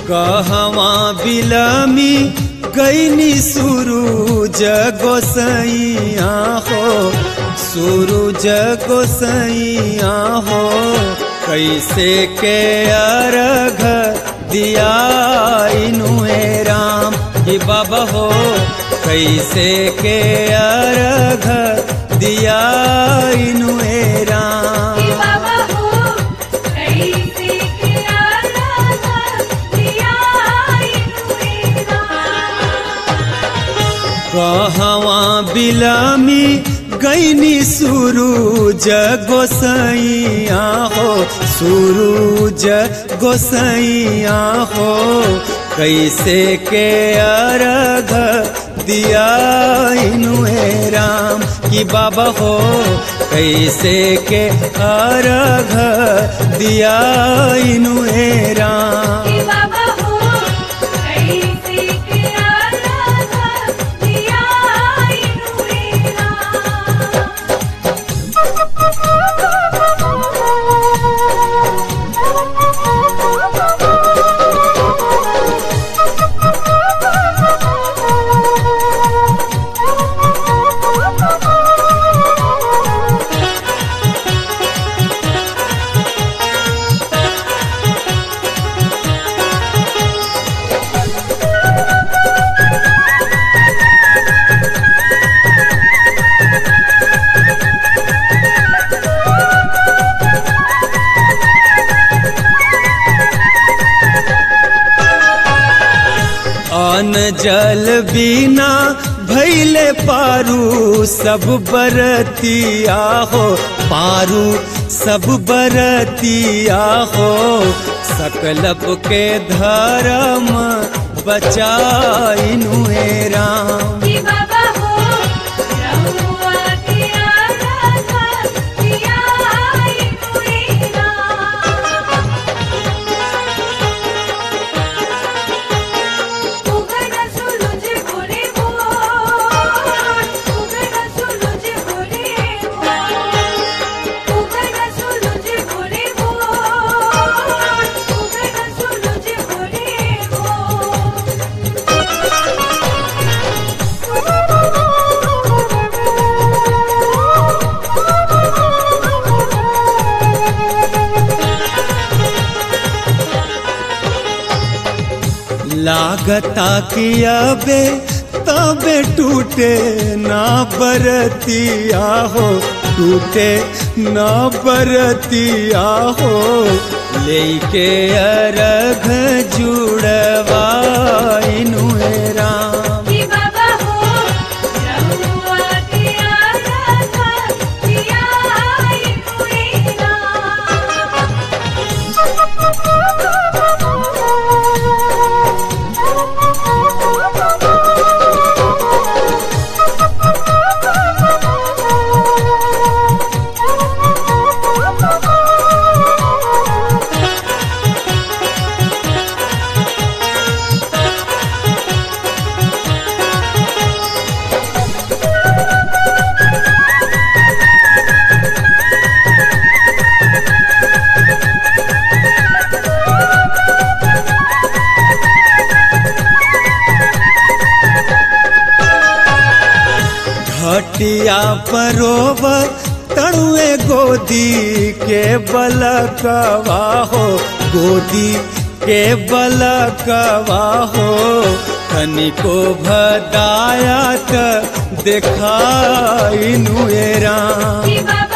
कहवा बिलमी गईनी सूरज गोसैया हो, सूरज गोसैया हो, कैसे के अर्घ दिया इनुए राम कि बाबा हो, कैसे के अर्घ दिया इनुए राम। कहवा बिलमी गईनी सूरज गोसैया हो, सूरज गोसैया हो, कैसे के अर्घ दिया इनुए राम कि बाबा हो, कैसे के अर्घ दिया इनुए राम। अन्न जल बिना भैले पारू सब बरतिया हो, पारू सब बरतिया हो, सकलब के धर्म बचाइनुए राम। लागता कि अबे तबे टूटे ना बरतिया हो, टूटे ना बरतिया हो, लेके अर्घ जुड़वा इनुए राम। घटिया परोवर तणुए गोदी के बलकवा हो, गोदी के बलकवा हो, तनिको भदायत देखाइनुए राम।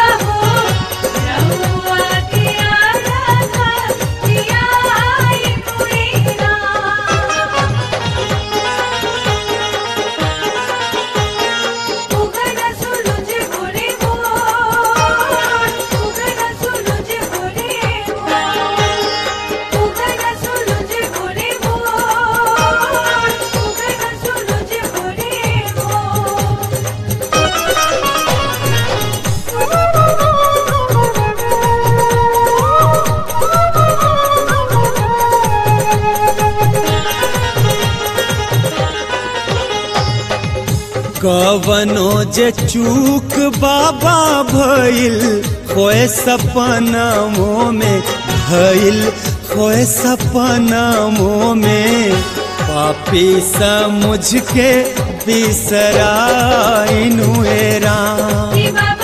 कवनो जे चूक बाबा भइल होए सपनों में, भइल होए सपनों में पापी समझ के बिसराइनु ए राम।